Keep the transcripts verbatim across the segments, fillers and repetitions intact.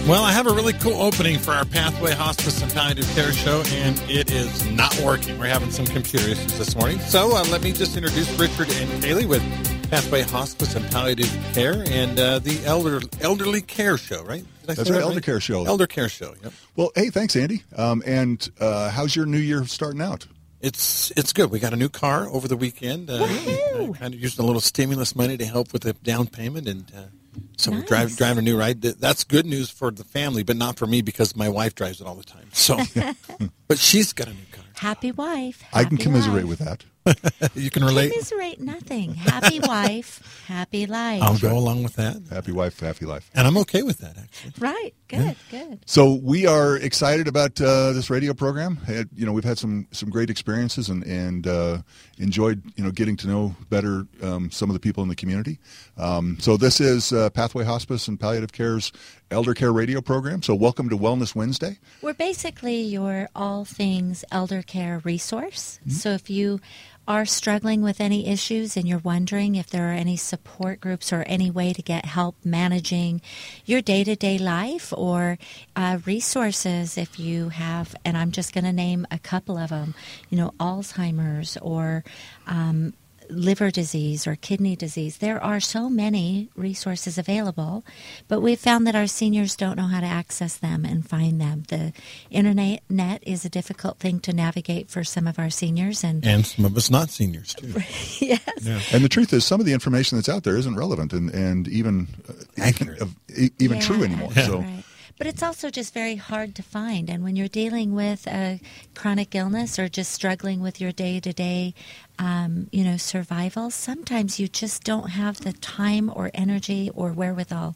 Well, I have a really cool opening for our Pathway Hospice and Palliative Care show, and it is not working. We're having some computer issues this morning. So uh, let me just introduce Richard and Kaylee with Pathway Hospice and Palliative Care and uh, the elder elderly care show, right? Did I That's say right, that elder right? care show. Elder care show, yep. Well, hey, thanks, Andy. Um, and uh, how's your new year starting out? It's it's good. We got a new car over the weekend. Uh, Woohoo! kind of used a little stimulus money to help with the down payment, and uh, so Nice. we're driving driving a new ride. That's good news for the family, but not for me because my wife drives it all the time. So, but she's got a new car. Happy wife. I can happy commiserate life. with that. You can relate. Commiserate nothing. Happy wife, happy life. I'll go along with that, Happy wife, happy life. and I'm okay with that actually. Right. Good. Good. So we are excited about uh, this radio program. Had, you know, we've had some some great experiences and and uh, enjoyed you know getting to know better um, some of the people in the community. Um, so this is uh, Pathway Hospice and Palliative Care's Elder Care Radio program. So welcome to Wellness Wednesday. We're basically your all things elder care resource. Mm-hmm. So if you are struggling with any issues and you're wondering if there are any support groups or any way to get help managing your day-to-day life or uh, resources if you have, and I'm just going to name a couple of them, you know, Alzheimer's or um, liver disease or kidney disease. There are so many resources available, but we've found that our seniors don't know how to access them and find them. The internet net is a difficult thing to navigate for some of our seniors. And, And some of us not seniors, too. yes. Yeah. And the truth is, some of the information that's out there isn't relevant and and even uh, Accurate. uh, even Yeah, true anymore. right. So. Right. But it's also just very hard to find. And when you're dealing with a chronic illness or just struggling with your day-to-day, um, you know, survival, sometimes you just don't have the time or energy or wherewithal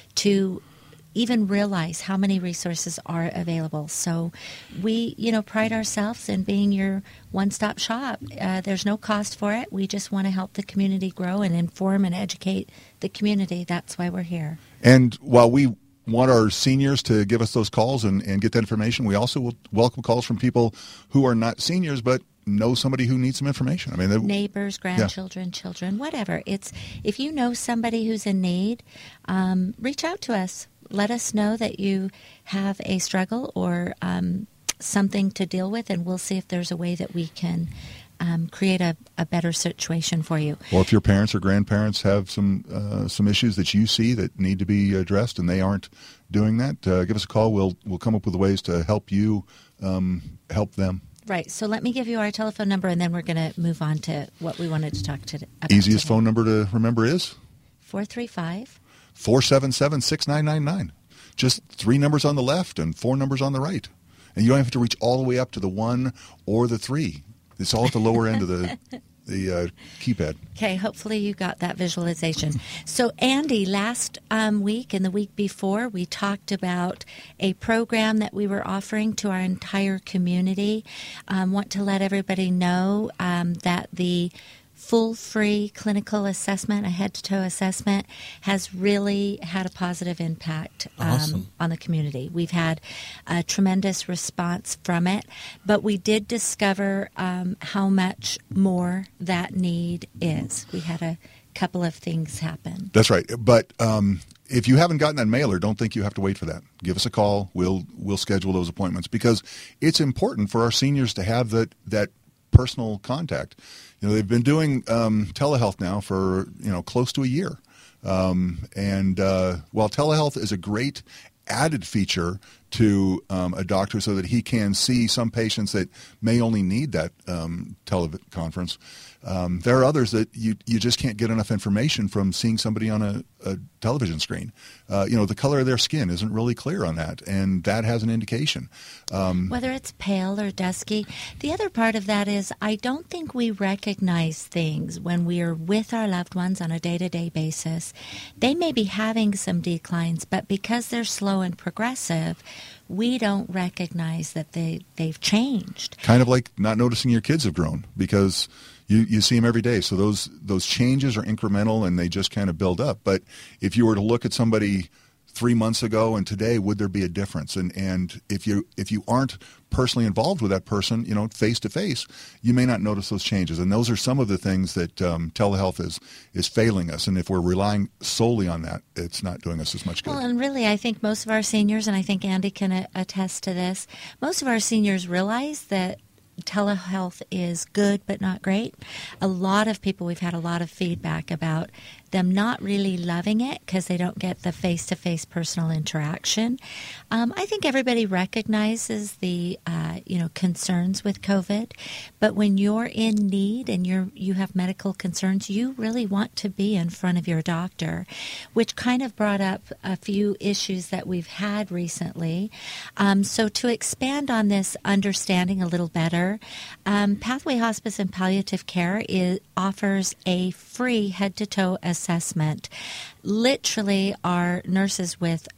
to even realize how many resources are available. So we, you know, pride ourselves in being your one-stop shop. Uh, there's no cost for it. We just want to help the community grow and inform and educate the community. That's why we're here. And while we want our seniors to give us those calls and, and get that information, we also will welcome calls from people who are not seniors but know somebody who needs some information. I mean, they, neighbors, grandchildren, yeah. children, whatever. It's if you know somebody who's in need, um, reach out to us. Let us know that you have a struggle or um, something to deal with, and we'll see if there's a way that we can Um, create a, a better situation for you. Or if your parents or grandparents have some uh, some issues that you see that need to be addressed and they aren't doing that, uh, give us a call. We'll we'll come up with ways to help you um, help them. Right. So let me give you our telephone number, and then we're going to move on to what we wanted to talk to about. Easiest today. phone number to remember is four three five four seven seven, six nine nine nine. Just three numbers on the left and four numbers on the right. And you don't have to reach all the way up to the one or the three. It's all at the lower end of the the uh, keypad. Okay, hopefully you got that visualization. So, Andy, last um, week and the week before, we talked about a program that we were offering to our entire community. Um, want to let everybody know um, that the full free clinical assessment, a head-to-toe assessment, has really had a positive impact um, Awesome. on the community. We've had a tremendous response from it, but we did discover um, how much more that need is. We had a couple of things happen. That's right. But um, if you haven't gotten that mailer, don't think you have to wait for that. Give us a call. We'll we'll schedule those appointments because it's important for our seniors to have that that personal contact. You know, they've been doing um, telehealth now for, you know, close to a year. Um, and uh, while telehealth is a great added feature to um, a doctor so that he can see some patients that may only need that um, teleconference, um, there are others that you, you just can't get enough information from seeing somebody on a, a television screen. Uh, you know, the color of their skin isn't really clear on that, and that has an indication. Um, Whether it's pale or dusky. The other part of that is I don't think we recognize things when we are with our loved ones on a day-to-day basis. They may be having some declines, but because they're slow and progressive, we don't recognize that they, they've changed. Kind of like not noticing your kids have grown because you, you see them every day. So those those changes are incremental and they just kind of build up. But if you were to look at somebody three months ago and today, would there be a difference? And and if you if you aren't personally involved with that person, you know, face to face, you may not notice those changes. And those are some of the things that um, telehealth is is failing us. And if we're relying solely on that, it's not doing us as much good. Well, and really, I think most of our seniors, and I think Andy can a- attest to this, most of our seniors realize that telehealth is good but not great. A lot of people, we've had a lot of feedback about them not really loving it because they don't get the face-to-face personal interaction. Um, I think everybody recognizes the uh, you know concerns with COVID, but when you're in need and you're you have medical concerns, you really want to be in front of your doctor, which kind of brought up a few issues that we've had recently. Um, so to expand on this understanding a little better, um, Pathway Hospice and Palliative Care is, offers a free head-to-toe assessment. Literally, our nurses with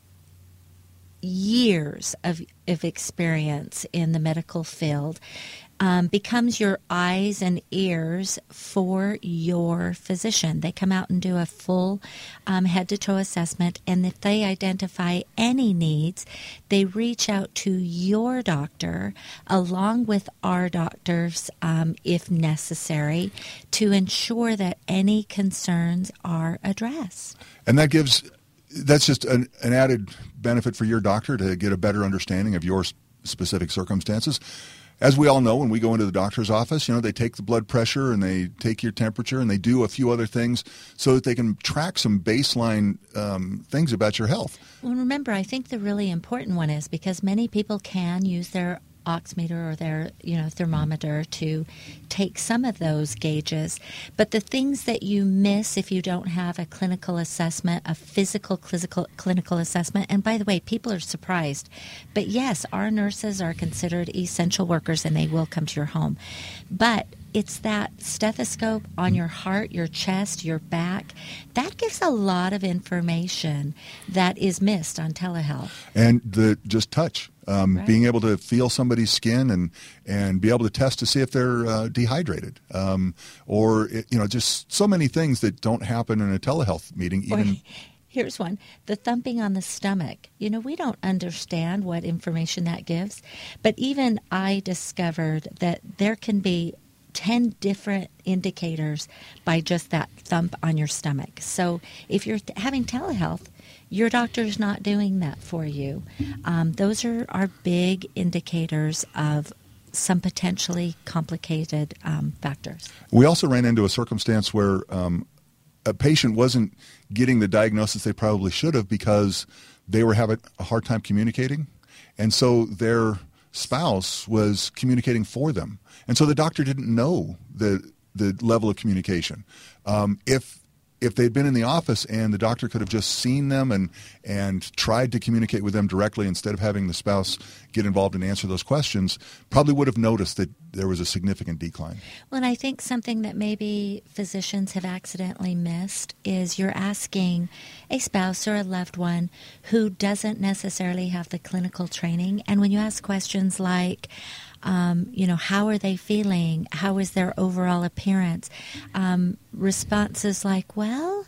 years of, of experience in the medical field um, becomes your eyes and ears for your physician. They come out and do a full um, head-to-toe assessment, and if they identify any needs, they reach out to your doctor along with our doctors, um, if necessary, to ensure that any concerns are addressed. And that gives, that's just an, an added benefit for your doctor to get a better understanding of your specific circumstances. As we all know, when we go into the doctor's office, you know, they take the blood pressure and they take your temperature and they do a few other things so that they can track some baseline um, things about your health. Well, remember, I think the really important one is because many people can use their oximeter or their, you know, thermometer to take some of those gauges. But the things that you miss if you don't have a clinical assessment, a physical clinical, clinical assessment, and by the way, people are surprised. But yes, our nurses are considered essential workers and they will come to your home. But it's that stethoscope on your heart, your chest, your back. That gives a lot of information that is missed on telehealth. And the just touch. Um, right. Being able to feel somebody's skin and, and be able to test to see if they're uh, dehydrated, um, or you know, just so many things that don't happen in a telehealth meeting. Even or, here's one: the thumping on the stomach. You know, we don't understand what information that gives, but even I discovered that there can be ten different indicators by just that thump on your stomach. So if you're having telehealth, your doctor's not doing that for you. Um, those are, are big indicators of some potentially complicated um, factors. We also ran into a circumstance where um, a patient wasn't getting the diagnosis they probably should have because they were having a hard time communicating. And so their spouse was communicating for them. And so the doctor didn't know the the level of communication. Um, if if they'd been in the office and the doctor could have just seen them and and tried to communicate with them directly instead of having the spouse get involved and answer those questions, probably would have noticed that there was a significant decline. Well, and I think something that maybe physicians have accidentally missed is you're asking a spouse or a loved one who doesn't necessarily have the clinical training. And when you ask questions like, Um, you know, how are they feeling? How is their overall appearance? Um, responses like, well,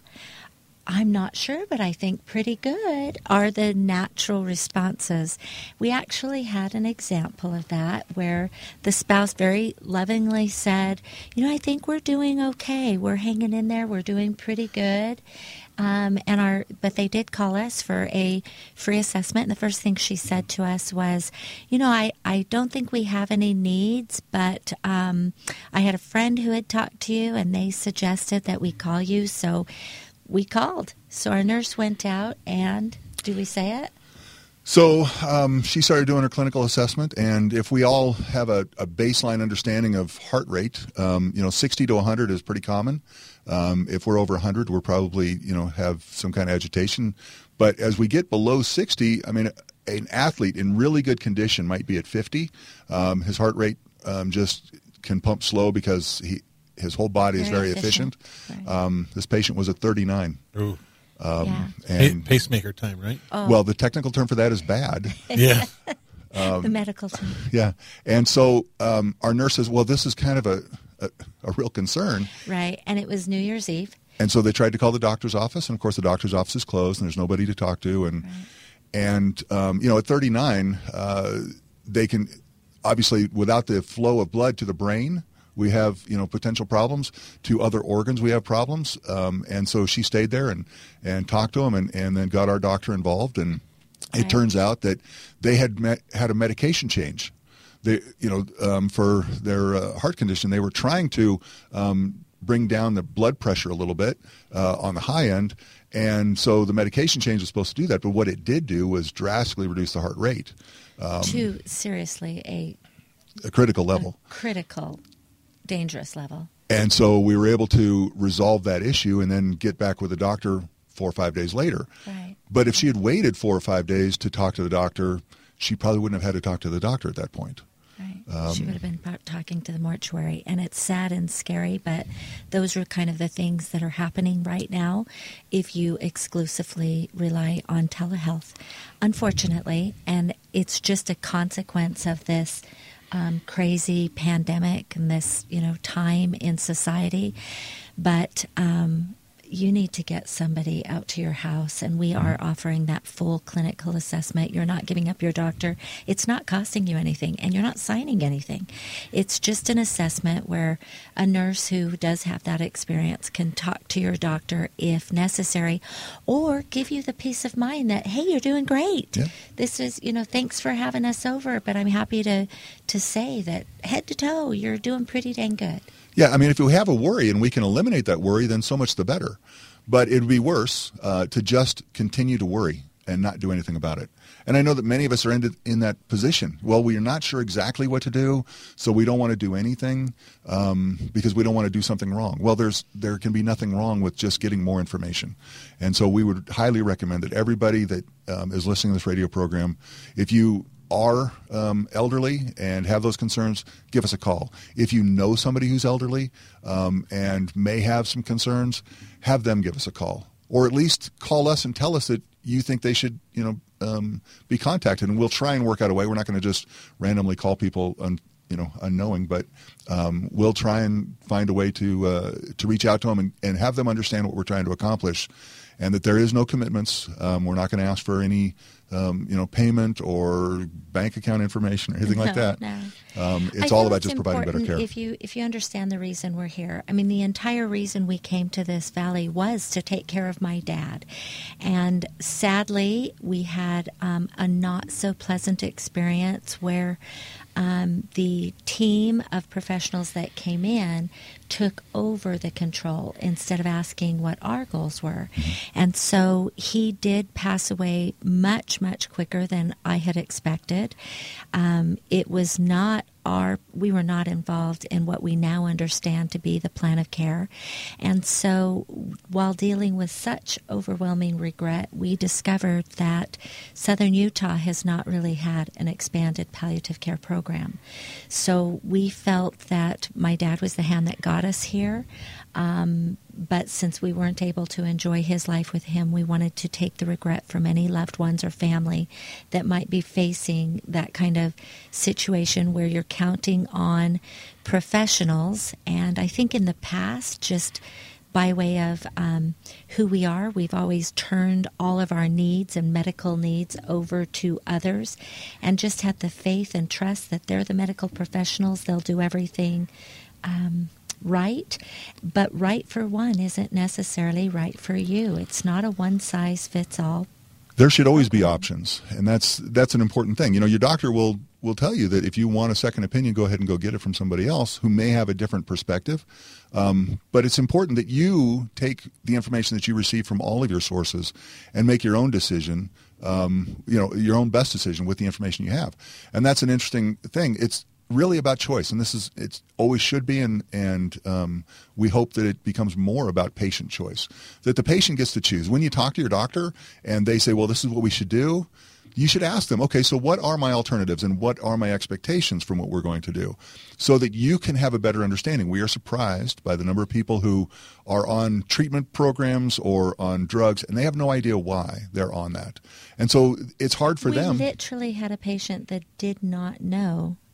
I'm not sure, but I think pretty good are the natural responses. We actually had an example of that where the spouse very lovingly said, you know, I think we're doing okay. We're hanging in there. We're doing pretty good. Um, and our, but they did call us for a free assessment. And the first thing she said to us was, you know, I, I don't think we have any needs, but um, I had a friend who had talked to you and they suggested that we call you. So we called. So our nurse went out and, do we say it? So um, she started doing her clinical assessment, and if we all have a, a baseline understanding of heart rate, um, you know, sixty to one hundred is pretty common. Um, if we're over one hundred, we're probably, you know, have some kind of agitation. But as we get below sixty, I mean, an athlete in really good condition might be at fifty. Um, his heart rate um, just can pump slow because he his whole body very is very efficient. efficient. Right. Um, this patient was at thirty-nine. Ooh. Um, yeah. and, pa- pacemaker time, right? Oh. Well, the technical term for that is bad. Yeah. Um, the medical term. Yeah. And so um, our nurse says, well, this is kind of a, a, a real concern. Right. And it was New Year's Eve. And so they tried to call the doctor's office, and of course the doctor's office is closed, and there's nobody to talk to. And Right. and um, you know, at thirty-nine, uh, they can obviously, without the flow of blood to the brain, we have, you know, potential problems. To other organs, we have problems. Um, and so she stayed there and, and talked to him, and, and then got our doctor involved. And it Right. turns out that they had met, had a medication change. They, you know, um, for their uh, heart condition, they were trying to um, bring down the blood pressure a little bit uh, on the high end. And so the medication change was supposed to do that. But what it did do was drastically reduce the heart rate. Um, to seriously a, a critical level. a critical, dangerous level. And so we were able to resolve that issue and then get back with the doctor four or five days later. Right. But if she had waited four or five days to talk to the doctor, she probably wouldn't have had to talk to the doctor at that point. Right. Um, she would have been po- talking to the mortuary. And it's sad and scary, but those are kind of the things that are happening right now if you exclusively rely on telehealth, unfortunately. And it's just a consequence of this um, crazy pandemic and this, you know, time in society. But um, you need to get somebody out to your house, and we are offering that full clinical assessment. You're not giving up your doctor. It's not costing you anything, and you're not signing anything. It's just an assessment where a nurse who does have that experience can talk to your doctor if necessary, or give you the peace of mind that, hey, you're doing great. Yeah. This is, you know, thanks for having us over, but I'm happy to, to say that head to toe, you're doing pretty dang good. Yeah, I mean, if we have a worry and we can eliminate that worry, then so much the better. But it would be worse uh, to just continue to worry and not do anything about it. And I know that many of us are in, in that position. Well, we are not sure exactly what to do, so we don't want to do anything um, because we don't want to do something wrong. Well, there's there can be nothing wrong with just getting more information. And so we would highly recommend that everybody that um, is listening to this radio program, if you are um, elderly and have those concerns, give us a call. If you know somebody who's elderly um, and may have some concerns, have them give us a call. Or at least call us and tell us that you think they should, you know, um, be contacted. And we'll try and work out a way. We're not going to just randomly call people, un, you know, unknowing, but um, we'll try and find a way to uh, to reach out to them and, and have them understand what we're trying to accomplish, and that there is no commitments. Um, we're not going to ask for any, um, you know, payment or bank account information or anything No, like that. no. Um, I it's all feel about it's just providing better important care. If you if you understand the reason we're here, I mean, the entire reason we came to this valley was to take care of my dad, and sadly, we had um, a not so pleasant experience where um, the team of professionals that came in took over the control instead of asking what our goals were. And so he did pass away much, much quicker than I had expected. Um, it was not our, we were not involved in what we now understand to be the plan of care. And so while dealing with such overwhelming regret, we discovered that Southern Utah has not really had an expanded palliative care program. So we felt that my dad was the hand that got us here. Um, but since we weren't able to enjoy his life with him, we wanted to take the regret from any loved ones or family that might be facing that kind of situation where you're counting on professionals. And I think in the past, just by way of um, who we are, we've always turned all of our needs and medical needs over to others and just had the faith and trust that they're the medical professionals. They'll do everything um, right, but right for one isn't necessarily right for you. It's not a one-size-fits-all. There should always be options, and that's that's an important thing. You know, your doctor will will tell you that if you want a second opinion, go ahead and go get it from somebody else who may have a different perspective. Um, but it's important that you take the information that you receive from all of your sources and make your own decision, um, you know, your own best decision with the information you have. And that's an interesting thing. It's really about choice, and this is it's always should be, and and um, we hope that it becomes more about patient choice, that the patient gets to choose. When you talk to your doctor and they say, well, this is what we should do, you should ask them, okay, so what are my alternatives and what are my expectations from what we're going to do, so that you can have a better understanding. We are surprised by the number of people who are on treatment programs or on drugs, and they have no idea why they're on that. And so it's hard for we them. We literally had a patient that did not know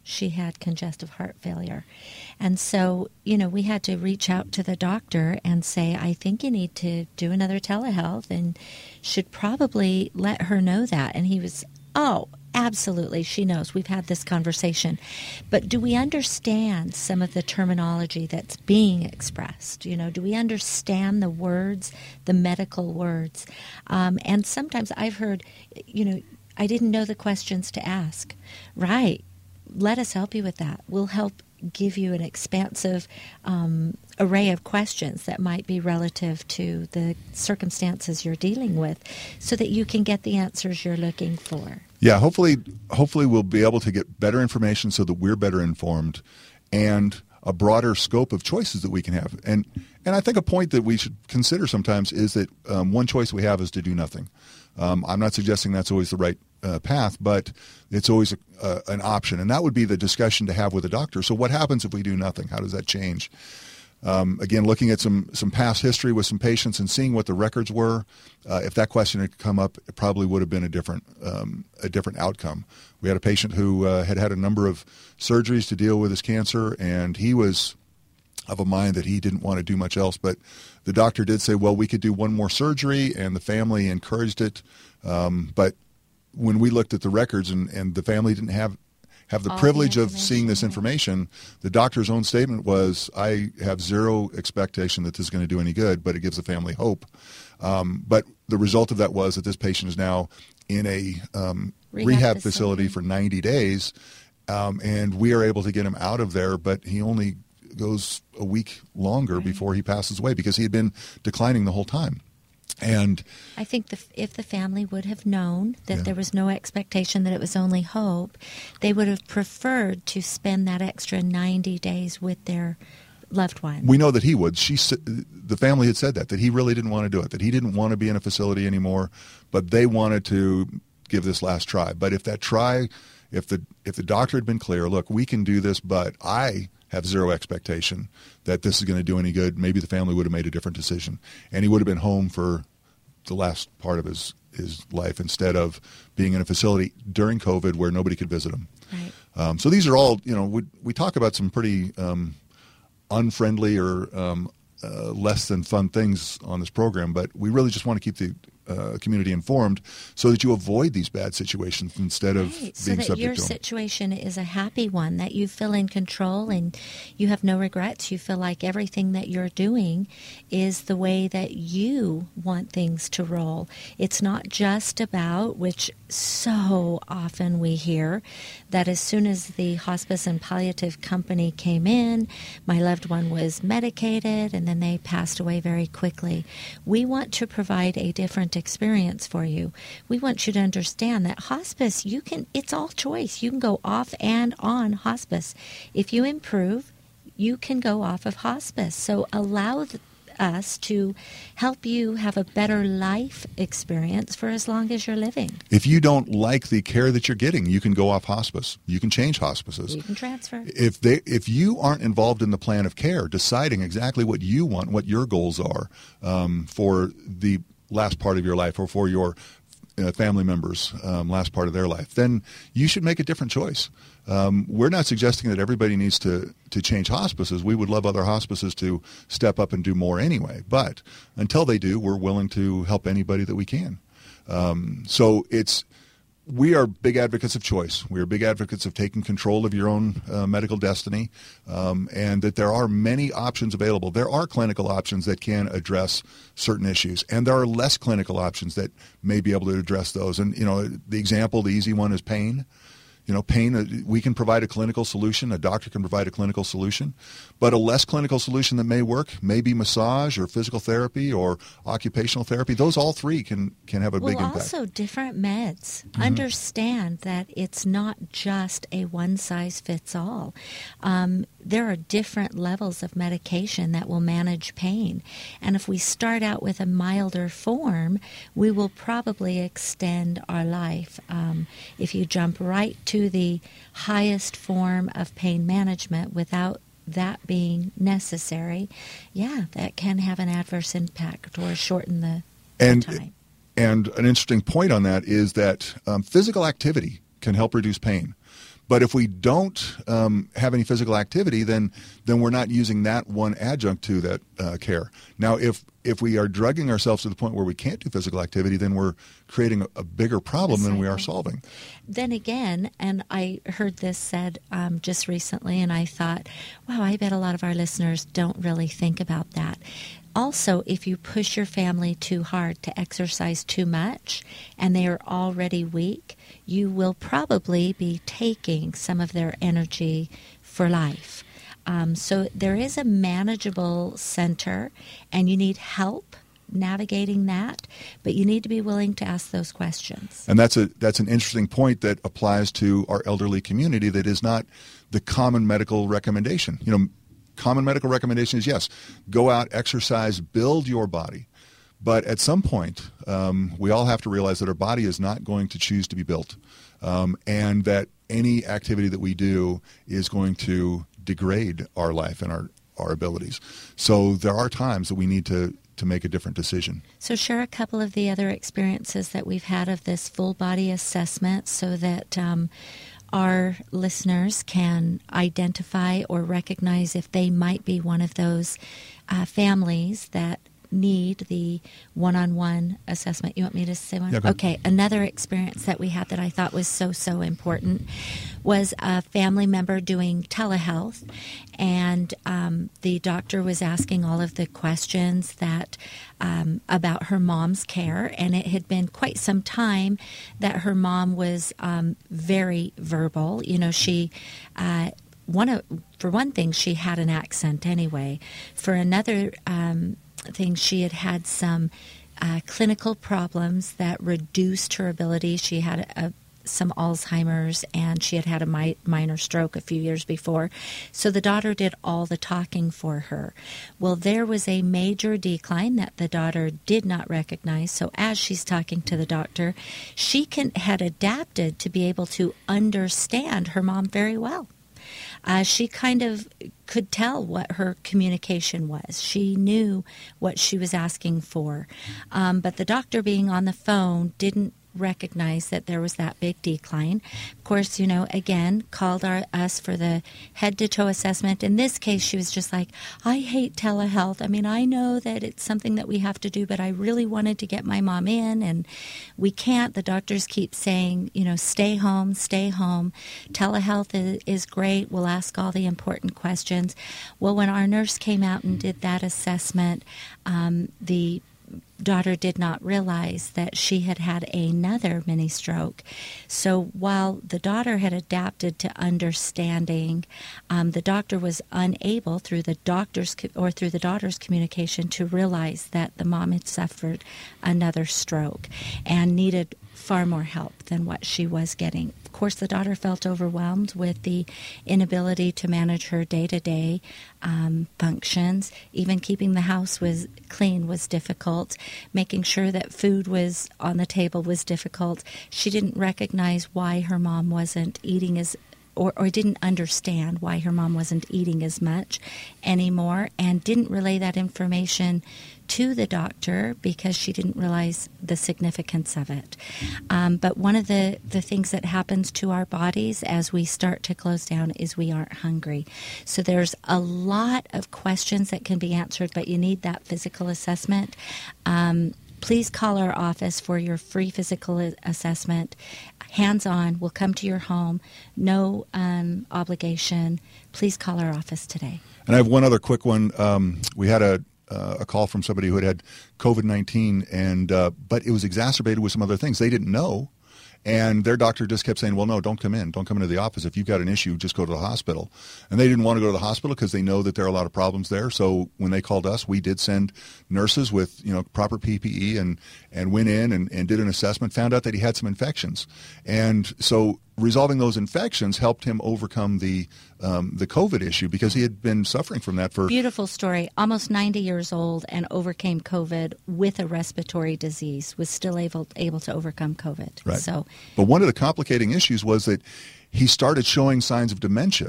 she had congestive heart failure. And so, you know, we had to reach out to the doctor and say, I think you need to do another telehealth and should probably let her know that. And he was, oh, absolutely, she knows. We've had this conversation. But do we understand some of the terminology that's being expressed? You know, do we understand the words, the medical words? Um, and sometimes I've heard, you know, I didn't know the questions to ask. Right. Let us help you with that. We'll help give you an expansive um, array of questions that might be relative to the circumstances you're dealing with so that you can get the answers you're looking for. Yeah, hopefully hopefully we'll be able to get better information so that we're better informed and a broader scope of choices that we can have. And and I think a point that we should consider sometimes is that um, one choice we have is to do nothing. Um, I'm not suggesting that's always the right uh, path, but it's always a, uh, an option. And that would be the discussion to have with a doctor. So what happens if we do nothing? How does that change? Um, again, looking at some some past history with some patients and seeing what the records were, uh, if that question had come up, it probably would have been a different um, a different outcome. We had a patient who uh, had had a number of surgeries to deal with his cancer, and he was of a mind that he didn't want to do much else. But the doctor did say, well, we could do one more surgery, and the family encouraged it. Um, but when we looked at the records and, and the family didn't have have the All privilege the of seeing this information, the doctor's own statement was, I have zero expectation that this is going to do any good, but it gives the family hope. Um, but the result of that was that this patient is now in a um, rehab, rehab facility. facility for ninety days, um, and we are able to get him out of there, but he only goes a week longer right. before he passes away because he had been declining the whole time. And I think the, if the family would have known that yeah. there was no expectation, that it was only hope, they would have preferred to spend that extra ninety days with their loved one. We know that he would. She, the family had said that, that he really didn't want to do it, that he didn't want to be in a facility anymore, but they wanted to give this last try. But if that try, if the if the doctor had been clear, look, we can do this, but I have zero expectation that this is going to do any good, maybe the family would have made a different decision. And he would have been home for the last part of his, his life instead of being in a facility during COVID where nobody could visit him. Right. Um, so these are all, you know, we, we talk about some pretty um, unfriendly or um, uh, less than fun things on this program, but we really just want to keep the Uh, community informed so that you avoid these bad situations instead of right. being so that subject your to them. situation is a happy one, that you feel in control and you have no regrets. You feel like everything that you're doing is the way that you want things to roll. It's not just about, which so often we hear, that as soon as the hospice and palliative company came in, my loved one was medicated and then they passed away very quickly. We want to provide a different experience for you. We want you to understand that hospice, you can, it's all choice. You can go off and on hospice. If you improve, you can go off of hospice. So allow the, us to help you have a better life experience for as long as you're living. If you don't like the care that you're getting, you can go off hospice. You can change hospices. You can transfer. If they, if you aren't involved in the plan of care, deciding exactly what you want, what your goals are um, for the last part of your life or for your uh, family members' um, last part of their life, then you should make a different choice. Um, we're not suggesting that everybody needs to, to change hospices. We would love other hospices to step up and do more anyway. But until they do, we're willing to help anybody that we can. Um, so it's we are big advocates of choice. We are big advocates of taking control of your own uh, medical destiny, um, and that there are many options available. There are clinical options that can address certain issues, and there are less clinical options that may be able to address those. And, you know, the example, the easy one is pain. You know, pain, we can provide a clinical solution. A doctor can provide a clinical solution. But a less clinical solution that may work may be massage or physical therapy or occupational therapy. Those all three can, can have a well, big impact. Also, different meds. Mm-hmm. Understand that it's not just a one-size-fits-all. Um, there are different levels of medication that will manage pain. And if we start out with a milder form, we will probably extend our life. Um, if you jump right to the highest form of pain management without that being necessary, yeah, that can have an adverse impact or shorten the, and, the time. And an interesting point on that is that um, physical activity can help reduce pain. But if we don't um, have any physical activity, then then we're not using that one adjunct to that uh, care. Now, if if we are drugging ourselves to the point where we can't do physical activity, then we're creating a, a bigger problem than we are solving. Then again, and I heard this said um, just recently, and I thought, wow, I bet a lot of our listeners don't really think about that. Also, if you push your family too hard to exercise too much and they are already weak, you will probably be taking some of their energy for life. Um, so there is a manageable center, and you need help navigating that, but you need to be willing to ask those questions. And that's a that's an interesting point that applies to our elderly community that is not the common medical recommendation. You know, common medical recommendation is, yes, go out, exercise, build your body. But at some point, um, we all have to realize that our body is not going to choose to be built, um, and that any activity that we do is going to degrade our life and our, our abilities. So there are times that we need to, to make a different decision. So share a couple of the other experiences that we've had of this full body assessment so that um, our listeners can identify or recognize if they might be one of those uh, families that need the one-on-one assessment. You want me to say one? Yeah, go ahead. Okay. Another experience that we had that I thought was so, so important was a family member doing telehealth, and um, the doctor was asking all of the questions that um, about her mom's care, and it had been quite some time that her mom was um, very verbal. You know, she... Uh, one of, for one thing, she had an accent anyway. For another um, thing, she had had some uh, clinical problems that reduced her ability. She had a, some Alzheimer's, and she had had a mi- minor stroke a few years before. So the daughter did all the talking for her. Well, there was a major decline that the daughter did not recognize. So as she's talking to the doctor, she can, had adapted to be able to understand her mom very well. Uh, she kind of could tell what her communication was. She knew what she was asking for. Um, but the doctor being on the phone didn't recognize that there was that big decline. Of course, you know, again, called our, us for the head-to-toe assessment. In this case, she was just like, I hate telehealth. I mean, I know that it's something that we have to do, but I really wanted to get my mom in, and we can't. The doctors keep saying, you know, stay home, stay home. Telehealth is, is great. We'll ask all the important questions. Well, when our nurse came out and did that assessment, um, the daughter did not realize that she had had another mini stroke. So while the daughter had adapted to understanding, um, the doctor was unable through the doctor's co- or through the daughter's communication to realize that the mom had suffered another stroke and needed far more help than what she was getting. Of course, the daughter felt overwhelmed with the inability to manage her day-to-day um, functions. Even keeping the house was clean was difficult. Making sure that food was on the table was difficult. She didn't recognize why her mom wasn't eating as Or, or didn't understand why her mom wasn't eating as much anymore, and didn't relay that information to the doctor because she didn't realize the significance of it. Um, but one of the, the things that happens to our bodies as we start to close down is we aren't hungry. So there's a lot of questions that can be answered, but you need that physical assessment. Um, Please call our office for your free physical assessment. Hands-on, we'll come to your home. No um, obligation. Please call our office today. And I have one other quick one. Um, we had a uh, a call from somebody who had had COVID nineteen, and uh, but it was exacerbated with some other things. They didn't know. And their doctor just kept saying, well, no, don't come in. Don't come into the office. If you've got an issue, just go to the hospital. And they didn't want to go to the hospital because they know that there are a lot of problems there. So when they called us, we did send nurses with, you know, proper P P E and, and went in and, and did an assessment, found out that he had some infections. And so resolving those infections helped him overcome the um, the COVID issue because he had been suffering from that for... Beautiful story. Almost ninety years old and overcame COVID with a respiratory disease, was still able able to overcome COVID. Right. So, but one of the complicating issues was that he started showing signs of dementia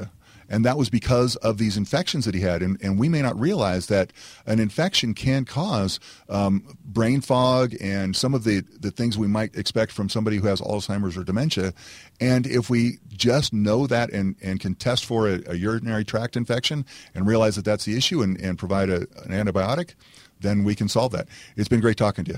And that was because of these infections that he had. And, and we may not realize that an infection can cause um, brain fog and some of the, the things we might expect from somebody who has Alzheimer's or dementia. And if we just know that and, and can test for a, a urinary tract infection and realize that that's the issue and, and provide a, an antibiotic, then we can solve that. It's been great talking to you.